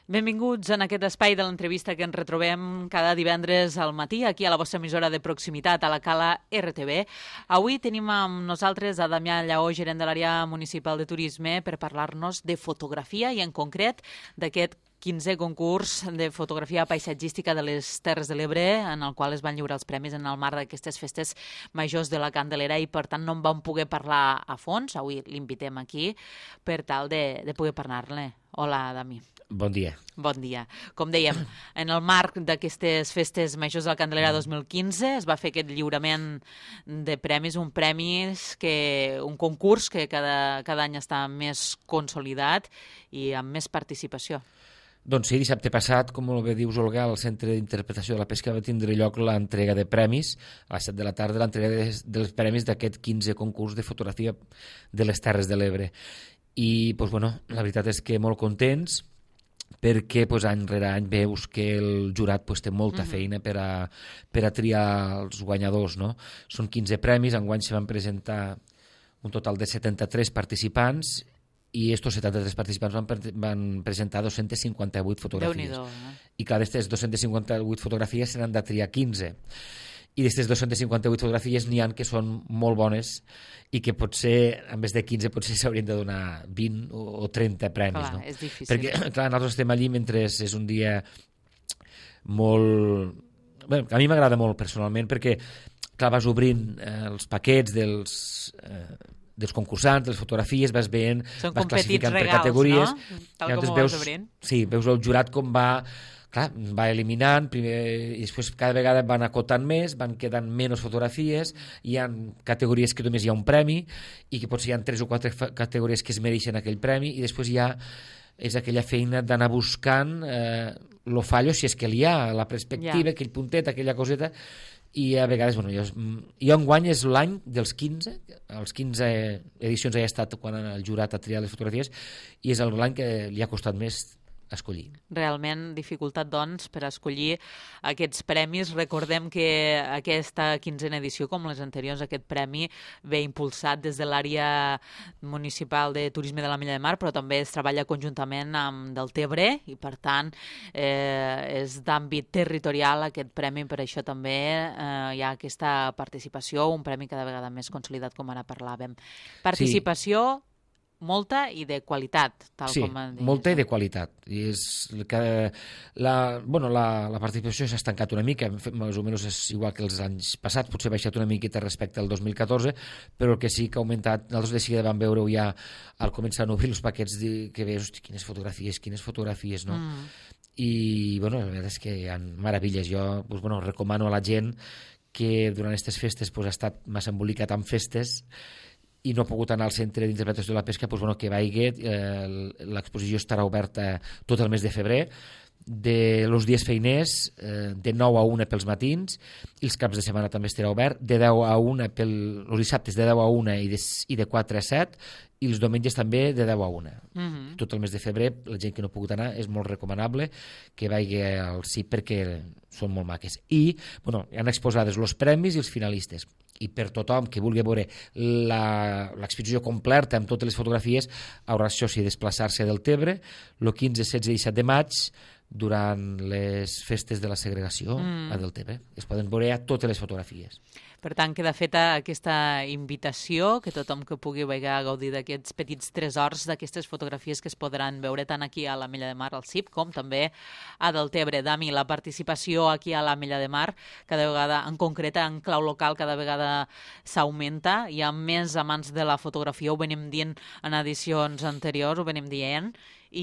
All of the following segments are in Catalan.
Benvinguts en aquest espai de l'entrevista que ens retrobem cada divendres al matí aquí a la vostra emissora de proximitat, a la Cala RTV. Avui tenim amb nosaltres a Damià Lleó, gerent de l'àrea municipal de turisme, per parlar-nos de fotografia i en concret d'aquest 15è concurs de fotografia paisatgística de les Terres de l'Ebre, en el qual es van lliurar els premis en el marc d'aquestes festes majors de la Candelera i, per tant, no en vam poder parlar a fons. Avui l'invitem aquí per tal de poder parlar-ne. Hola, Dami. Bon dia. Bon dia. Com dèiem, en el marc d'aquestes festes majors de la Candelera 2015 es va fer aquest lliurament de premis, un concurs que cada any està més consolidat i amb més participació. Doncs sí, dissabte passat, com bé dius, Olga, al Centre d'Interpretació de la Pesca va tindre lloc l'entrega de premis, a les 7 de la tarda, l'entrega dels premis d'aquest 15è concurs de fotografia de les Terres de l'Ebre. I, doncs, bueno, la veritat és que molt contents, perquè any rere any veus que el jurat té molta feina per a triar els guanyadors, no? Són 15 premis, enguany se van presentar un total de 73 participants i estos 73 participants van presentar 258 fotografies. Déu-n'hi-do, I clar, d'aquestes 258 fotografies se n'han de triar 15. I d'aquestes 258 fotografies n'hi ha que són molt bones i que potser, en vez de 15, potser s'haurien de donar 20 o 30 premis. Clar, no? és difícil. Perquè, clar, nosaltres estem allí mentre és un dia molt... Bé, a mi m'agrada molt personalment perquè, clar, vas obrint els paquets dels concursants, de les fotografies, vas veient, vas classificant regals, per categories. No? Tal com ho vas obrint. Sí, veus el jurat com va eliminant, primer, i després cada vegada van acotant més, van quedant menys fotografies, hi ha categories que només hi ha un premi i que potser hi ha 3 o 4 categories que es mereixen aquell premi, i després és aquella feina d'anar buscant lo fallo, si és que hi ha, la perspectiva, aquell puntet, aquella coseta, i a vegades, jo enguany és l'any dels 15, els 15 edicions he estat quan el jurat ha triat les fotografies, i és l'any que li ha costat més escollir. Realment dificultat, doncs, per escollir aquests premis. Recordem que aquesta 15a edició, com les anteriors, aquest premi ve impulsat des de l'àrea municipal de turisme de l'Ametlla de Mar, però també es treballa conjuntament amb Deltebre i, per tant, és d'àmbit territorial aquest premi, per això també hi ha aquesta participació, un premi cada vegada més consolidat, com ara parlàvem. Participació... molta i de qualitat, tal com deies. Sí, molta i de qualitat. I és que la participació s'ha estancat una mica, més o menys és igual que els anys passats, potser ha baixat una miqueta respecte al 2014, però el que sí que ha augmentat, nosaltres de seguida vam veure ja al començar a obrir els paquets que veus, hosti, quines fotografies, no? I, la veritat és que hi ha meravilles. Jo, recomano a la gent que durant aquestes festes ha estat massa embolicat amb festes i no ha pogut anar al Centre d'Interpretació de la Pesca, que vagi. L'exposició estarà oberta tot el mes de febrer, els dies feiners, de 9 a 1 pels matins, i els caps de setmana també estarà obert, de 10 a 1 els dissabtes de 10 a 1 i de 4 a 7, i els diumenges també de 10 a 1. Tot el mes de febrer, la gent que no ha pogut anar, és molt recomanable que vagi al CIP perquè són molt maques. I han exposades els premis i els finalistes. I per tothom que vulgui veure l'exposició completa amb totes les fotografies haurà això sí desplaçar-se del Tebre el 15, 16 i 17 de maig durant les festes de la segregació a Deltebre. Es poden veure a totes les fotografies. Per tant, queda feta aquesta invitació, que tothom que pugui gaudir d'aquests petits tresors, d'aquestes fotografies que es podran veure tant aquí a l'Ametlla de Mar, al CIP, com també a Deltebre. Dami, la participació aquí a l'Ametlla de Mar, cada vegada, en concret, en clau local, cada vegada s'augmenta. Hi ha més amants de la fotografia, ho venim dient en edicions anteriors, ho venim dient,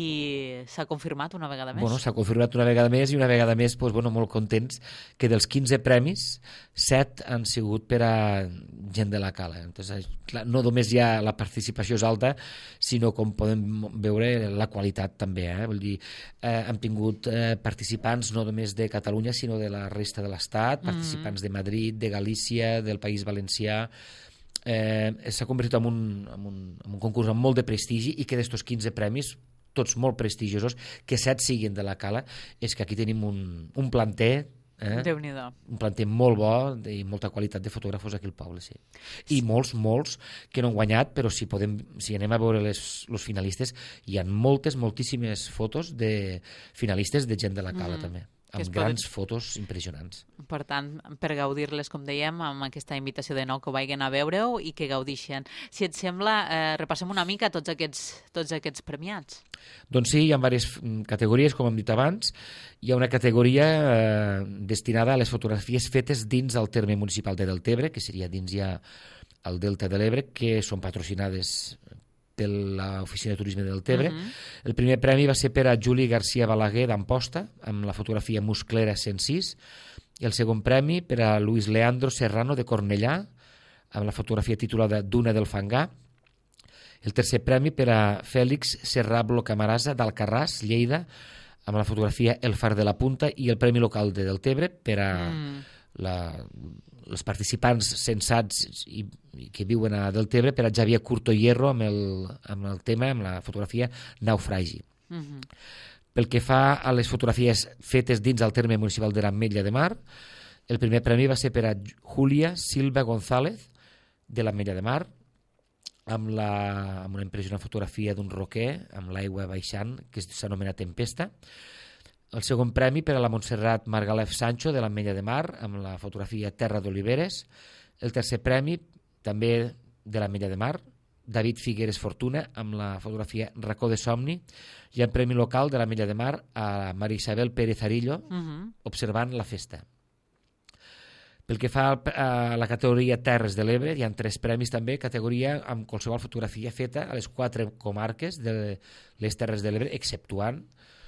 i s'ha confirmat una vegada més. S'ha confirmat una vegada més, i una vegada més molt contents que dels 15 premis 7 han sigut per a gent de la Cala. Entonces, clar, no només ja la participació és alta, sinó com podem veure la qualitat també. Vull dir, han tingut participants no només de Catalunya sinó de la resta de l'Estat, participants de Madrid, de Galícia, del País Valencià. S'ha convertit en un concurs amb molt de prestigi, i que d'estos 15 premis, tots molt prestigiosos, que 7 siguin de la Cala, és que aquí tenim un planter Déu-n'hi-do. Un planter molt bo i molta qualitat de fotògrafos aquí al poble, sí. I molts que no han guanyat, però si anem a veure els finalistes, hi ha moltíssimes fotos de finalistes de gent de la Cala, també, amb grans fotos impressionants. Per tant, per gaudir-les, com dèiem, amb aquesta invitació de nou que ho vagin a veure-ho i que gaudixen. Si et sembla, repassem una mica tots aquests premiats. Doncs sí, hi ha diverses categories, com hem dit abans. Hi ha una categoria destinada a les fotografies fetes dins el terme municipal de Deltebre, que seria dins ja el Delta de l'Ebre, que són patrocinades per l'Oficina de Turisme de Deltebre. El primer premi va ser per a Juli García Balaguer d'Amposta, amb la fotografia Musclera 106. I el segon premi per a Luis Leandro Serrano de Cornellà, amb la fotografia titulada Duna del Fangar. El tercer premi per a Fèlix Serrablo Camarasa d'Alcarràs, Lleida, amb la fotografia El Far de la Punta, i el premi local de Deltebre per a els participants sensats i que viuen a Deltebre, per a Javier Curto Hierro amb el tema, amb la fotografia Naufragi. Pel que fa a les fotografies fetes dins el terme municipal de l'Ametlla de Mar, el primer premi va ser per a Júlia Silva González de l'Ametlla de Mar, amb una impressionant fotografia d'un roquer amb l'aigua baixant, que s'anomena Tempesta. El segon premi per a la Montserrat Margalef Sancho de l'Ametlla de Mar, amb la fotografia Terra d'Oliveres. El tercer premi, també de l'Ametlla de Mar, David Figueres Fortuna, amb la fotografia Racó de Somni, i el premi local de l'Ametlla de Mar a Maria Isabel Pérez Arillo, observant la festa. Pel que fa a la categoria Terres de l'Ebre, hi ha 3 premis també, categoria amb qualsevol fotografia feta a les 4 comarques de les Terres de l'Ebre, exceptuant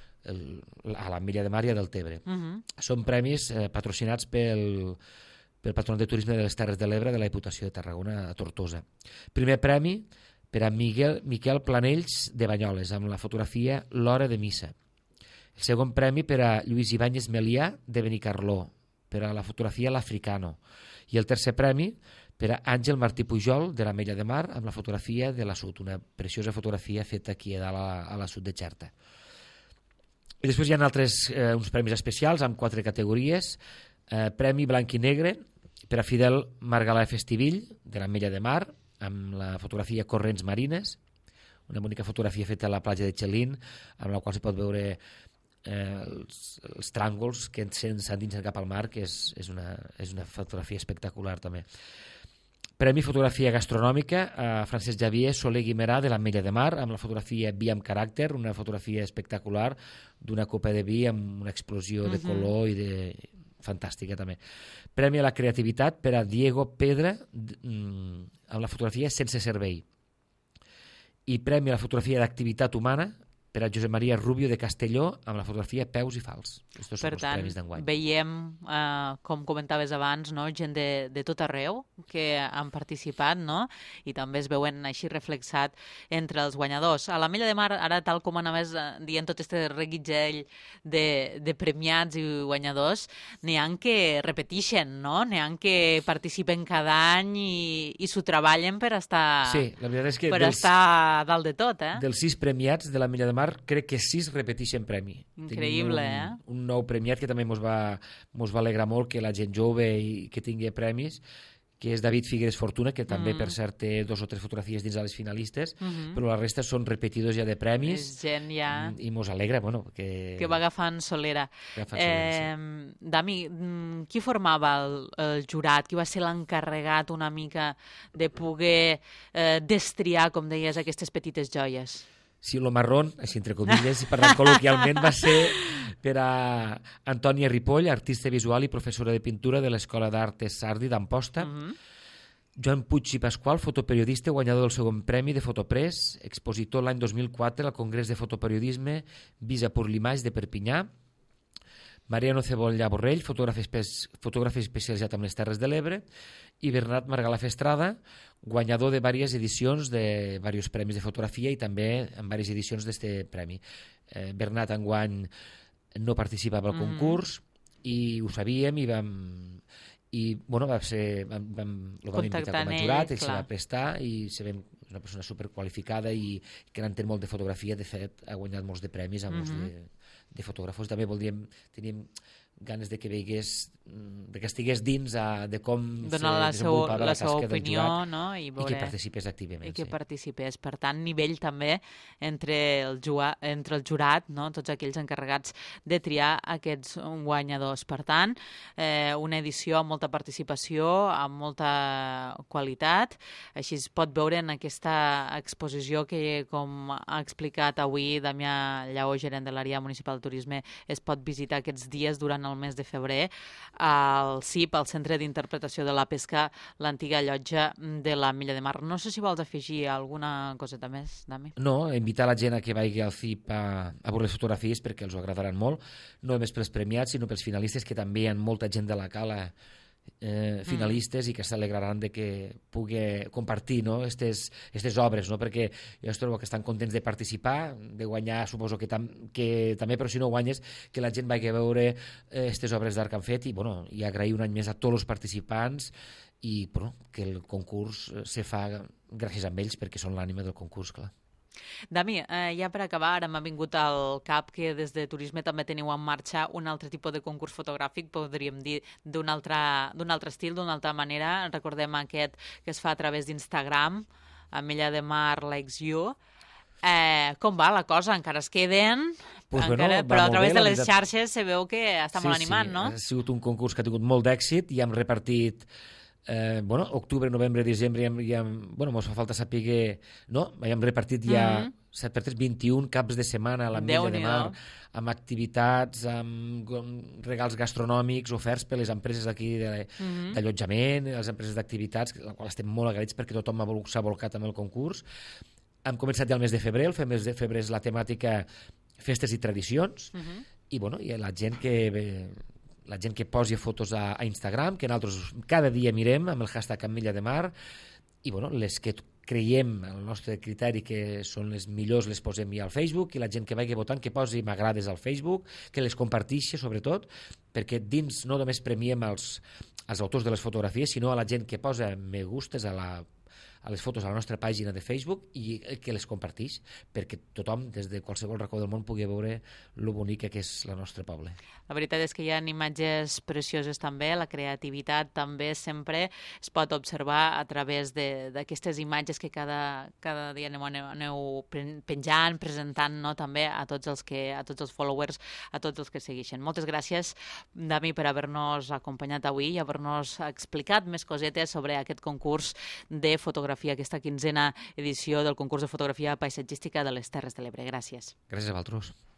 a l'Ametlla de Mar i a Deltebre. Són premis patrocinats pel Patronat de Turisme de les Terres de l'Ebre de la Diputació de Tarragona a Tortosa. Primer premi per a Miquel Planells de Banyoles, amb la fotografia L'Hora de Missa. El segon premi per a Lluís Ibáñez Melià de Benicarló, per a la fotografia L'Africano. I el tercer premi per a Àngel Martí Pujol de l'Ametlla de Mar, amb la fotografia de la Sud, una preciosa fotografia feta aquí a dalt a la Sud de Xerta. I després hi ha uns premis especials amb 4 categories. Premi Blanc i Negre per a Fidel Margalef Estivill de l'Ametlla de Mar, amb la fotografia Corrents Marines, una bonica fotografia feta a la platja de Xelín, amb la qual s'hi pot veure els tràngols que s'endinsen cap al mar, que és una fotografia espectacular també. Premi Fotografia Gastronòmica a Francesc Javier Soler Guimerà de l'Ametlla de Mar, amb la fotografia Vi amb caràcter, una fotografia espectacular d'una copa de vi amb una explosió de color i fantàstica també. Premi a la Creativitat per a Diego Pedra amb la fotografia Sense Servei. I premi a la fotografia d'Activitat Humana per a Josep Maria Rubio de Castelló amb la fotografia Peus i Fals. Estos són els premis d'enguany. Veiem, com comentaves abans, no? Gent de tot arreu que han participat, no? I també es veuen així reflexat entre els guanyadors. A l'Ametlla de Mar, ara, tal com anaves dient tot aquest reguitzell de premiats i guanyadors, n'hi ha que repeteixen, no? N'hi ha que participen cada any i s'ho treballen per estar, sí, la veritat és que estar dalt de tot, eh? Dels 6 premiats de l'Ametlla de Mar, crec que 6 repeteixen premi. Increïble, un nou premiat que també mos va alegrar molt que la gent jove i que tingui premis, que és David Figueres Fortuna, que també, per cert, té 2 o 3 fotografies dins de les finalistes, però la resta són repetidors ja de premis. És gent ja... I mos alegra, bueno, que va agafant solera. Sí. Dami, qui formava el jurat? Qui va ser l'encarregat una mica de poder destriar, com deies, aquestes petites joies? Sí, lo marrón, així entre comilles, i parlant col·loquialment, va ser per a Antònia Ripoll, artista visual i professora de pintura de l'Escola d'Artes Sardi d'Amposta. Joan Puig i Pasqual, fotoperiodista, guanyador del segon premi de Fotopress, expositor l'any 2004 al Congrés de Fotoperiodisme Visa por l'Image de Perpinyà. Mariano Cebolla Borrell, fotògraf especialitzat amb les Terres de l'Ebre, i Bernat Margalef Estrada, guanyador de diverses edicions de diversos premis de fotografia i també en diverses edicions d'aquest premi. Bernat enguany no participava al concurs i ho sabíem i vam invitar com a jurat, ell se va prestar i sabem que és una persona superqualificada i que n'entén molt de fotografia. De fet, ha guanyat molts de premis a molts de fotògrafos. També teníem ganes de que veigués, de que estigués dins de com donar se desenvolupava la tasca del opinió, jurat, no? i que participés activament. I que participés. Per tant, nivell també entre el jurat, no? Tots aquells encarregats de triar aquests guanyadors. Per tant, una edició amb molta participació, amb molta qualitat. Així es pot veure en aquesta exposició que, com ha explicat avui Damià Lleó, gerent de l'àrea municipal de turisme, es pot visitar aquests dies durant el mes de febrer al CIP, al Centre d'Interpretació de la Pesca, l'antiga llotja de la Milla de Mar. No sé si vols afegir alguna coseta més, Dami. No, invitar la gent a que vagi al CIP a veure les fotografies perquè els ho agradaran molt, no només pels premiats, sinó pels finalistes, que també hi ha molta gent de la cala finalistes i que s'alegraran de que pugui compartir, no, estes obres, no? Perquè jo es trobo que estan contents de participar, de guanyar, suposo que també, però si no guanyes, que la gent vagi a veure estes obres d'art que han fet i agrair un any més a tots els participants i que el concurs se fa gràcies a ells perquè són l'ànima del concurs, clar. Dami, ja per acabar, ara m'ha vingut al cap que des de Turisme també teniu en marxa un altre tipus de concurs fotogràfic, podríem dir d'un altre estil, d'una altra manera. Recordem aquest que es fa a través d'Instagram, a Milla de Mar Likes You. Com va la cosa? Encara es queden, però a través de les xarxes se veu que està molt animat, no? Ha sigut un concurs que ha tingut molt d'èxit i hem repartit octubre, novembre, desembre, mos fa falta saber, no? Hem repartit ja 21 caps de setmana a la Milla de Mar, amb activitats, amb regals gastronòmics oferts per les empreses d'aquí d'allotjament, les empreses d'activitats, la qual estem molt agraïts perquè tothom s'ha volcat amb el concurs. Hem començat ja el mes de febrer, el mes de febrer és la temàtica festes i tradicions, i la gent que posi fotos a Instagram, que nosaltres cada dia mirem amb el hashtag Milla de Mar, i les que creiem, el nostre criteri, que són les millors, les posem ja al Facebook, i la gent que vagi votant, que posi m'agrades al Facebook, que les comparteixi, sobretot, perquè dins no només premiem els autors de les fotografies, sinó a la gent que posa me gustes a les fotos a la nostra pàgina de Facebook i que les comparteix, perquè tothom, des de qualsevol racó del món, pugui veure lo bonica que és el nostre poble. La veritat és que hi ha imatges precioses també, la creativitat també sempre es pot observar a través d'aquestes imatges que cada dia aneu penjant, presentant, no, també a tots els followers, a tots els que segueixen. Moltes gràcies, Dami, per haver-nos acompanyat avui i haver-nos explicat més cosetes sobre aquest concurs de fotografia, aquesta 15a edició del concurs de fotografia paisatgística de les Terres de l'Ebre. Gràcies. Gràcies a vosaltres.